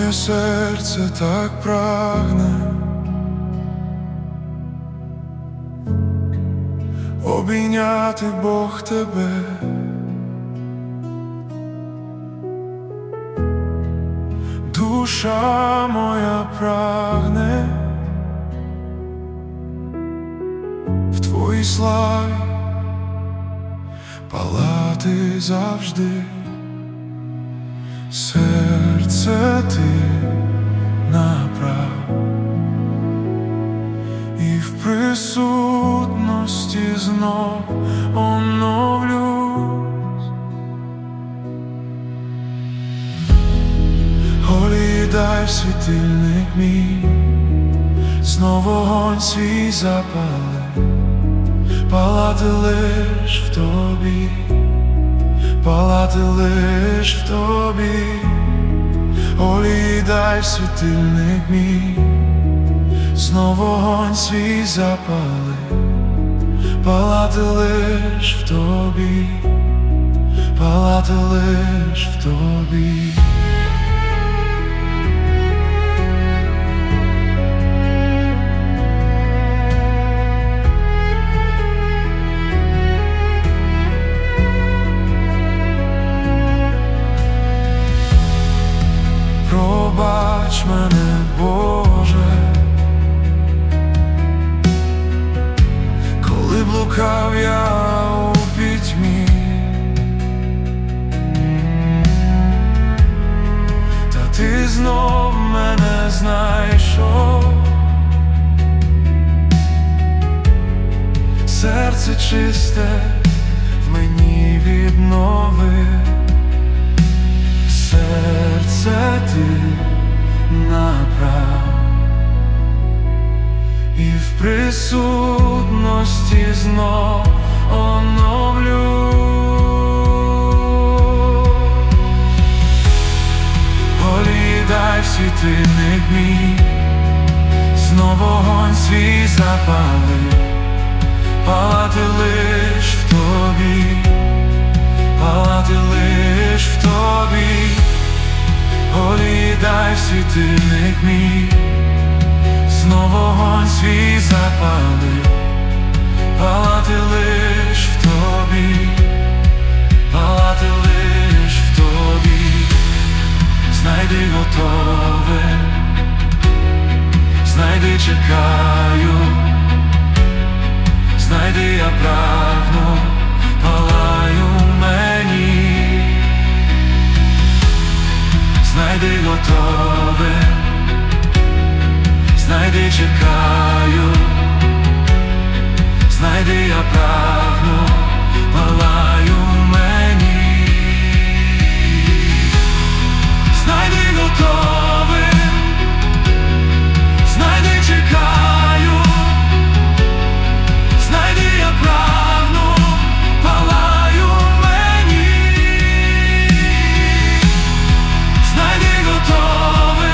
Моє серце так прагне обійняти, Бог, тебе. Душа моя прагне в твоїй славі палати завжди. Серце ти направ, і в присутності знов оновлюсь. Голі дай світильник мій, знов вогонь свій запали, палати лиш в тобі, палати лиш в тобі. Голі дай світильник мій, знов вогонь свій запали, палати лиш в тобі, палати лиш в тобі. Пробач мене, Боже, коли блукав я у пітьмі, та ти знов мене знайшов. Серце чисте в мені відновив. Серце ти направ, і в присутності знов оновлю. Голі дай світильник мій, знов вогонь свій запали, палати лиш в тобі, палати лиш в тобі. Голі дай світильник мій, знов вогонь свій запали, палати лиш в тобі, палати лиш в тобі. Знайди готове, знайди чекаю, знайди я прагну, палаю мені. Знайди готове, знайди чекаю, знайди я прагну, палаю мені. Знайди готове, знайди чекаю, знайди я прагну, палаю мені. Знайди готове,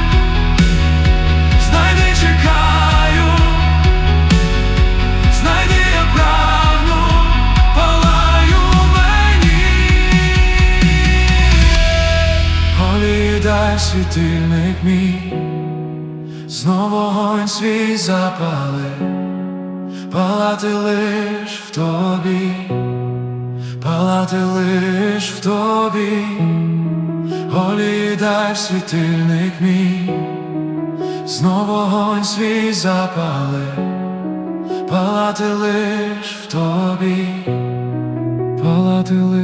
знайди чекаю, знайди я прагну, палаю мені. Голі дай світильник мій, знов вогонь свій запали, палати лиш в тобі, палати лиш в тобі. Голі дай світильник мій, знов вогонь свій запали, палати лиш в тобі, палати лиш.